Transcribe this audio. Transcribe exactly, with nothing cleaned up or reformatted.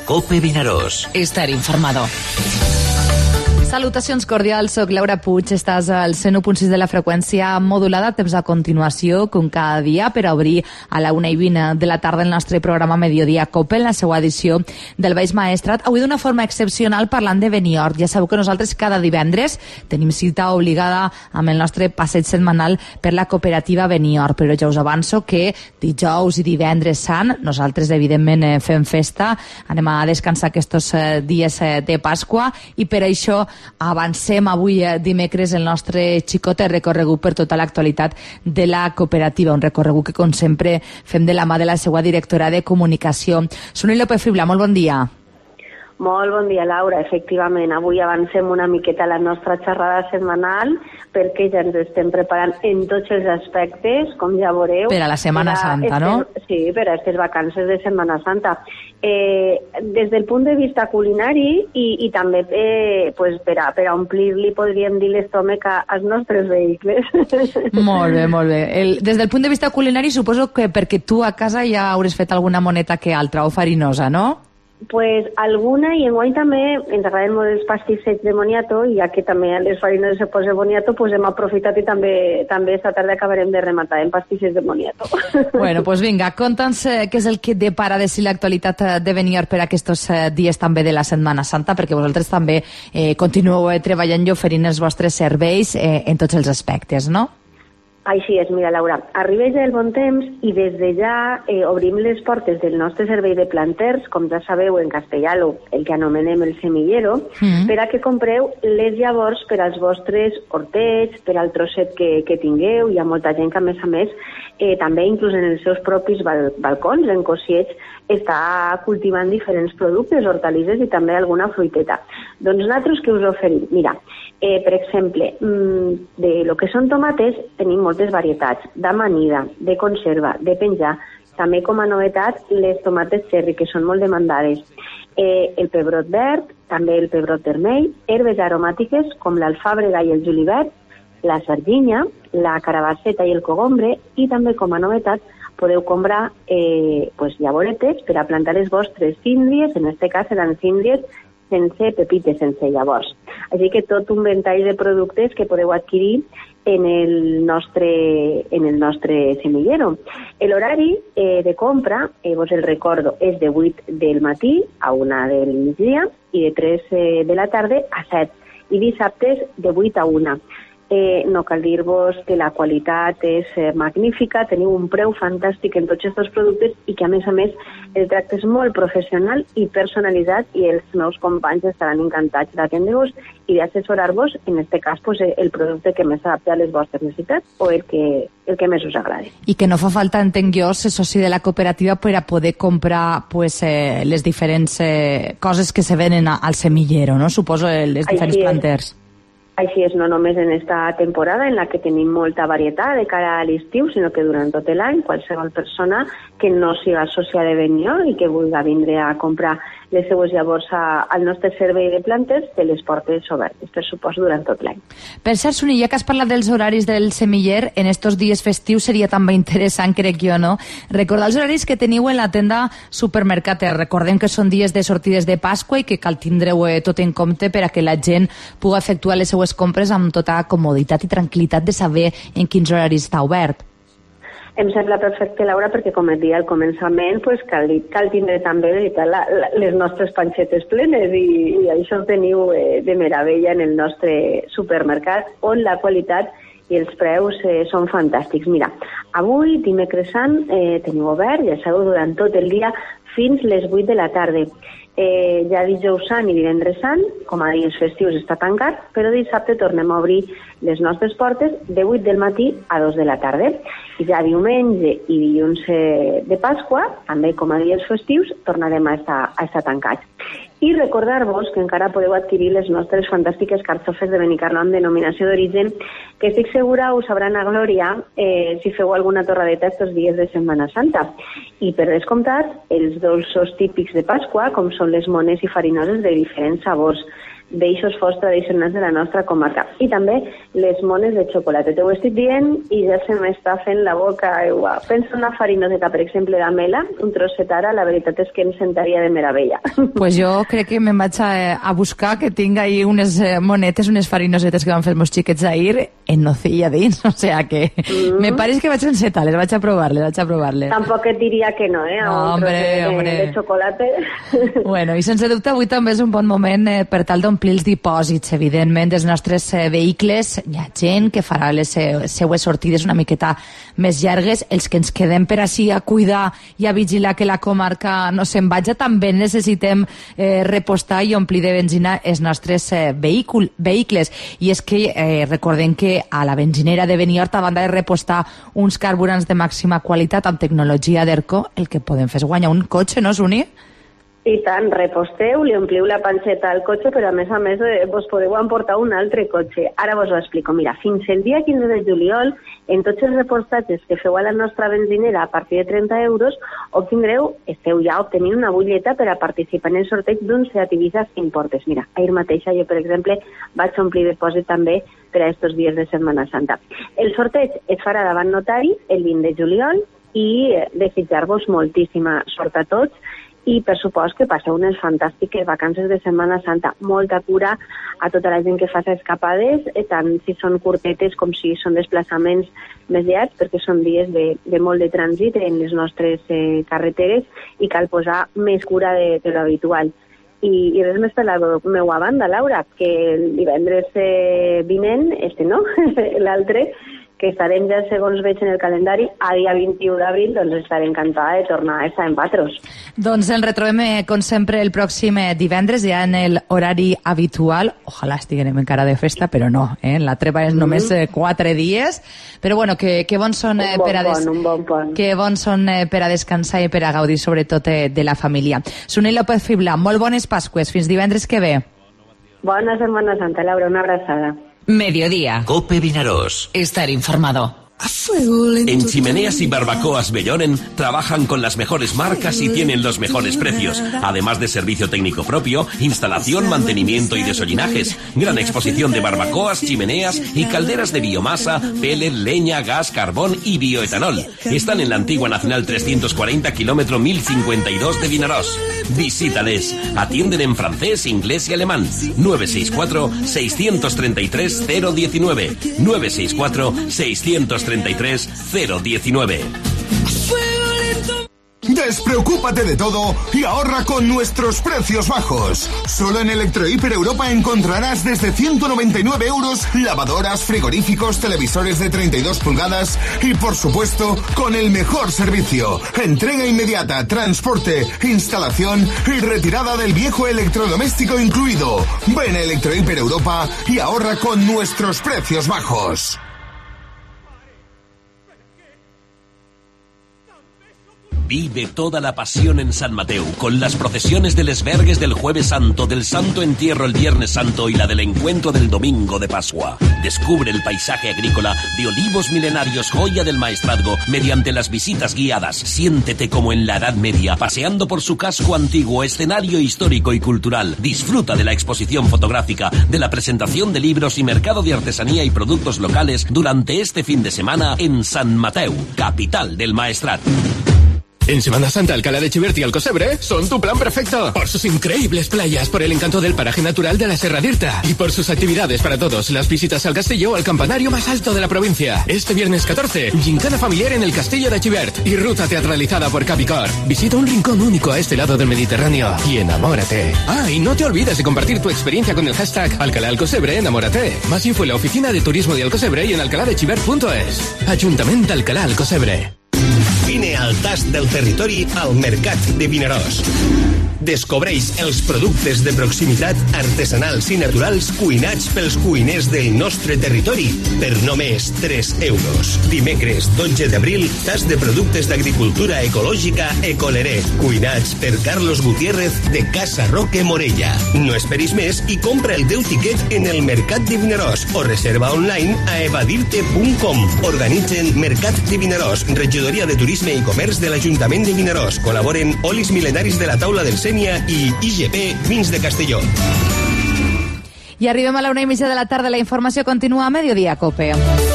COPE Vinaròs. Estar informado. Salutacions cordials, soc Laura Puig, estàs al cent u punt sis de la freqüència modulada, temps a continuació, com cada dia, per a obrir a la una i vint de la tarda el nostre programa Mediodía COPE, en la seva edició del Baix Maestrat, avui d'una forma excepcional parlant de Benidorm. Ja sabeu que nosaltres cada divendres tenim cita obligada amb el nostre passeig setmanal per la cooperativa Benidorm, però ja us avanço que dijous i divendres sant, nosaltres evidentment fem festa, anem a descansar aquests dies de Pasqua i per això avancem avui dimecres el nostre xicot recorregut per tota l'actualitat de la cooperativa, un recorregut que com sempre fem de la mà de la seva directora de comunicació. Suni López Fibla, molt bon dia. Molt bon dia, Laura. Efectivament, avui avancem una miqueta la nostra xerrada setmanal perquè ja ens estem preparant en tots els aspectes, com ja veureu. Per a la Setmana Santa, estes, no? Sí, per a aquestes vacances de Setmana Santa. Eh, des del punt de vista culinari i, i també eh, pues per, a, per a omplir-li, podríem dir, l'estómac als nostres vehicles. Molt bé, molt bé. El, des del punt de vista culinari suposo que perquè tu a casa ja hauràs fet alguna moneta que altra, o farinosa, no? Pues alguna, i enguany també ens agraden molt els pastissets de moniato, i ja que també a les farines se posa boniato, pues hem aprofitat i també també esta tarda acabarem de rematar en pastissets de moniato. Bueno, pues vinga, conta'ns eh, què és el que depara de si l'actualitat de Benidorm per aquests eh, dies també de la Setmana Santa, perquè vosaltres també eh, continueu eh, treballant i oferint els vostres serveis eh, en tots els aspectes, no? Així és, mira, Laura, arriba ja el bon temps i des de ja eh, obrim les portes del nostre servei de planters, com ja sabeu en castellà, el que anomenem el semillero, mm. per a que compreu les llavors per als vostres hortets, per al trosset que, que tingueu. Hi ha molta gent que, a més a més, eh, també inclús en els seus propis bal balcons, en cosiets, està cultivant diferents productes, hortalisses i també alguna fruiteta. Doncs nosaltres què us oferim? Mira, eh, per exemple, de lo que són tomates tenim moltes varietats, d'amanida, de conserva, de penjar, també com a novetat les tomates cherry, que són molt demandades, eh, el pebrot verd, també el pebrot vermell, herbes aromàtiques com l'alfàbrega i el julivert, la sardinya, la carabasseta i el cogombre, i també com a novetat podeu comprar eh, pues, llavoretes per a plantar les vostres síndries, en aquest cas seran síndries sense pepites, sense llavors. Així que tot un ventall de productes que podeu adquirir en el nostre, en el nostre semillero. L'horari eh, de compra, eh, vos el recordo, és de vuit del matí a una del migdia i de tres eh, de la tarda a set, i dissabtes de vuit a una. Eh, no cal dir-vos que la qualitat és eh, magnífica, teniu un preu fantàstic en tots aquests productes i que a més a més el tracte és molt professional i personalitzat, i els meus companys estaran encantats d'atendre-vos i d'assessorar-vos, en aquest cas pues, el producte que més s'adapta a les vostres necessitats o el que, el que més us agradi. I que no fa falta, entenc jo, ser soci de la cooperativa per a poder comprar pues, eh, les diferents eh, coses que se venen al semillero, no? Suposo les diferents Així planters. És. Així és, no només en esta temporada en la que tenim molta varietat de cara a l'estiu, sinó que durant tot l'any qualsevol persona que no siga sòcia de Benidorm i que vulgui vindre a comprar les seues llavors a, al nostre servei de plantes té les portes obertes, per supost, durant tot l'any. Per cert, Suni, ja que has parlat dels horaris del semiller, en estos dies festius seria també interessant, crec jo, no? Recordar els horaris que teniu en la tenda Supermercat. Recordem que són dies de sortides de Pasqua i que cal tindreu eh, tot en compte per a que la gent pugui efectuar les seues compres amb tota comoditat i tranquil·litat de saber en quins horaris està obert. Em sembla perfecte, Laura, perquè com et deia al començament, pues, cal, cal tindre també la, la, les nostres panxetes plenes i, i això ho teniu eh, de meravella en el nostre supermercat, on la qualitat i els preus eh, són fantàstics. Mira, avui, dimecres sant, eh, teniu obert, ja sabeu, durant tot el dia fins les vuit de la tarda. Eh, ja dijous sant i divendres sant, com a dies festius, està tancat, però dissabte tornem a obrir les nostres portes de vuit del matí a dos de la tarda. I ja diumenge i dilluns eh, de Pasqua, també com a dies festius, tornarem a estar, a estar tancats. I recordar-vos que encara podeu adquirir les nostres fantàstiques carxofes de Benicarló amb denominació d'origen, que estic segura us sabran a glòria eh, si feu alguna torradeta estos dies de Setmana Santa. I per descomptat, els dolços típics de Pasqua, com són les mones i farinoses de diferents sabors. d'eixos forts tradicionals de la nostra comarca. I també les mones de xocolata. T'ho estic dient i ja se m'està fent la boca aigua. Penso una farinoseta, per exemple, d'amela, un trosset ara, la veritat és que em sentaria de meravella. Pues jo crec que me'n vaig a, a buscar que tinc ahí unes monetes, unes farinosetes que van fer els meus xiquets ahir en nocilla dins, o sea que mm. me pareix que vaig encetar, les vaig a provar-les, vaig a provar-les. Tampoc et diria que no, eh? A no, un hombre, trosset hombre. de, de xocolata. Bueno, i sense dubte avui també és un bon moment eh, per tal d'omplir els dipòsits, evidentment, dels nostres eh, vehicles. Hi ha gent que farà les eh, seues sortides una miqueta més llargues. Els que ens quedem per així a cuidar i a vigilar que la comarca no se'n vagi, també necessitem eh, repostar i omplir de benzina els nostres eh, vehicul, vehicles. I és que eh, recordem que a la benzinera de Beniort, a banda de repostar uns carburants de màxima qualitat amb tecnologia d'ERCO, el que podem fer és guanyar un cotxe, no, Suni? I tant, reposteu, li ompliu la panxeta al cotxe, però a més a més eh, vos podeu emportar un altre cotxe. Ara vos ho explico. Mira, fins el dia quinze de juliol, en tots els repostatges que feu a la nostra benzinera a partir de trenta euros, obtindreu, esteu ja obtenint una butlleta per a participar en el sorteig d'un Seat Ibiza cinc portes. Mira, ahir mateixa jo, per exemple, vaig omplir dipòsit també per a estos dies de Setmana Santa. El sorteig es farà davant notari el vint de juliol i desitjar-vos moltíssima sort a tots i per supost que passeu unes fantàstiques vacances de Setmana Santa. Molta cura a tota la gent que fa escapades, tant si són curtetes com si són desplaçaments més llargs, perquè són dies de, de molt de trànsit en les nostres eh, carreteres i cal posar més cura de, de l'habitual. I, I res més per la meva banda, Laura, que el divendres eh, vinent, este no, l'altre, que estarem ja, segons veig en el calendari, a dia vint-i-u d'abril, doncs estaré encantada de tornar a estar en Patros. Doncs el retrobem, eh, com sempre, el pròxim divendres, ja en el horari habitual. Ojalà estiguem encara de festa, però no, eh? La treva és només eh, quatre dies, però bueno, que, que bons són eh, bon per a des... pont, un bon pont. Que bons són eh, per a descansar i per a gaudir, sobretot, eh, de la família. Suni López Fibla, molt bones Pasques, fins divendres que ve. Bona Setmana Santa, Laura, una abraçada. Mediodía. Cope Vinaroz. Estar informado. En Chimeneas y Barbacoas Bellonen trabajan con las mejores marcas y tienen los mejores precios, además de servicio técnico propio, instalación, mantenimiento y desollinajes, gran exposición de barbacoas, chimeneas y calderas de biomasa, pellet, leña, gas, carbón y bioetanol. Están en la antigua Nacional trescientos cuarenta, kilómetro mil cincuenta y dos de Vinaroz. Visítales. Atienden en francés, inglés y alemán. nueve seis cuatro, seis tres tres, cero uno nueve. nueve seis cuatro, seis treinta y tres, cero diecinueve. Despreocúpate de todo y ahorra con nuestros precios bajos. Solo en Electrohiper Europa encontrarás desde ciento noventa y nueve euros lavadoras, frigoríficos, televisores de treinta y dos pulgadas y, por supuesto, con el mejor servicio. Entrega inmediata, transporte, instalación y retirada del viejo electrodoméstico incluido. Ven a Electrohiper Europa y ahorra con nuestros precios bajos. Vive toda la pasión en San Mateu, con las procesiones de les Vergues del Jueves Santo, del Santo Entierro el Viernes Santo y la del Encuentro del Domingo de Pascua. Descubre el paisaje agrícola de olivos milenarios, joya del maestrazgo, mediante las visitas guiadas. Siéntete como en la Edad Media, paseando por su casco antiguo, escenario histórico y cultural. Disfruta de la exposición fotográfica, de la presentación de libros y mercado de artesanía y productos locales durante este fin de semana en San Mateu, capital del Maestrat. En Semana Santa, Alcalá de Xivert y Alcocebre son tu plan perfecto. Por sus increíbles playas, por el encanto del paraje natural de la Serra d'Irta y por sus actividades para todos, las visitas al castillo o al campanario más alto de la provincia. Este viernes catorce, gincana familiar en el Castillo de Xivert y ruta teatralizada por Capicor. Visita un rincón único a este lado del Mediterráneo y enamórate. Ah, y no te olvides de compartir tu experiencia con el hashtag Alcalá Alcocebre Enamórate. Más info en la oficina de turismo de Alcocebre y en alcalá de xivert punto es. Ayuntamiento Alcalá Alcocebre. Vine al tast del territori al Mercat de Vinaròs. Descobreix els productes de proximitat artesanals i naturals cuinats pels cuiners del nostre territori per només tres euros. Dimecres dotze d'abril, tast de productes d'agricultura ecològica Ecoleré, cuinats per Carlos Gutiérrez de Casa Roque Morella. No esperis més i compra el teu tiquet en el Mercat de Vinaròs o reserva online a evadirte punt com. Organitzen Mercat de Vinaròs, Regidoria de Turisme i Comerç de l'Ajuntament de Vinaròs. Col·laboren Olis Milenaris de la Taula del Sènia i I G P Vins de Castelló. I arribem a la una i mitja de la tarda. La informació continua a Mediodía Cope.